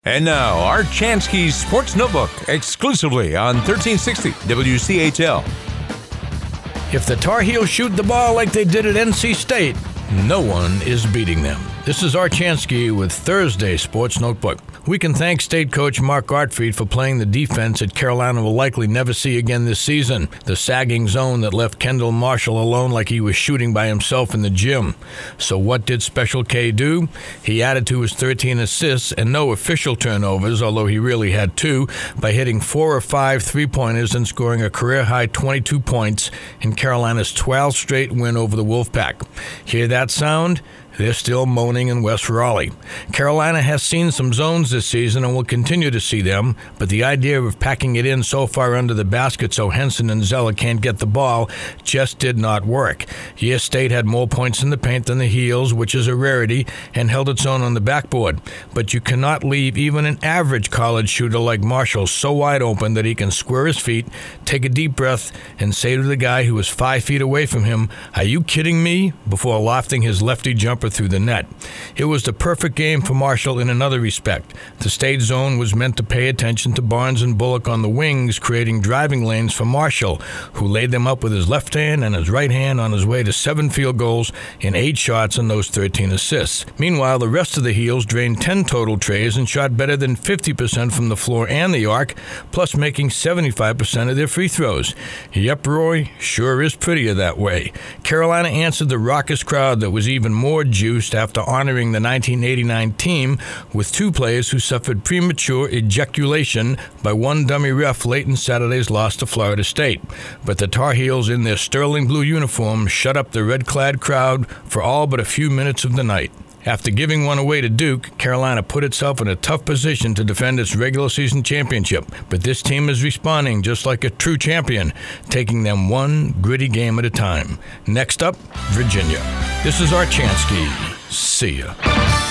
And now, Art Chansky's Sports Notebook, exclusively on 1360 WCHL. If the Tar Heels shoot the ball like they did at NC State, no one is beating them. This is Art Chansky with Thursday Sports Notebook. We can thank State coach Mark Gottfried for playing the defense that Carolina will likely never see again this season, the sagging zone that left Kendall Marshall alone like he was shooting by himself in the gym. So what did Special K do? He added to his 13 assists and no official turnovers, although he really had 2, by hitting 4 or 5 three-pointers and scoring a career-high 22 points in Carolina's 12th straight win over the Wolfpack. Hear that sound? They're still moaning in West Raleigh. Carolina has seen some zones this season and will continue to see them, but the idea of packing it in so far under the basket so Henson and Zeller can't get the ball just did not work. Yes, State had more points in the paint than the Heels, which is a rarity, and held its own on the backboard. But you cannot leave even an average college shooter like Marshall so wide open that he can square his feet, take a deep breath, and say to the guy who is 5 feet away from him, "Are you kidding me?" before lofting his lefty jumper through the net. It was the perfect game for Marshall in another respect. The State zone was meant to pay attention to Barnes and Bullock on the wings, creating driving lanes for Marshall, who laid them up with his left hand and his right hand on his way to 7 field goals and 8 shots and those 13 assists. Meanwhile, the rest of the Heels drained 10 total trays and shot better than 50% from the floor and the arc, plus making 75% of their free throws. Yep, Roy, sure is prettier that way. Carolina answered the raucous crowd that was even more juiced after honoring the 1989 team with 2 players who suffered premature ejaculation by one dummy ref late in Saturday's loss to Florida State. But the Tar Heels in their sterling blue uniforms shut up the red-clad crowd for all but a few minutes of the night. After giving one away to Duke, Carolina put itself in a tough position to defend its regular season championship. But this team is responding just like a true champion, taking them one gritty game at a time. Next up, Virginia. This is Art Chansky. See ya.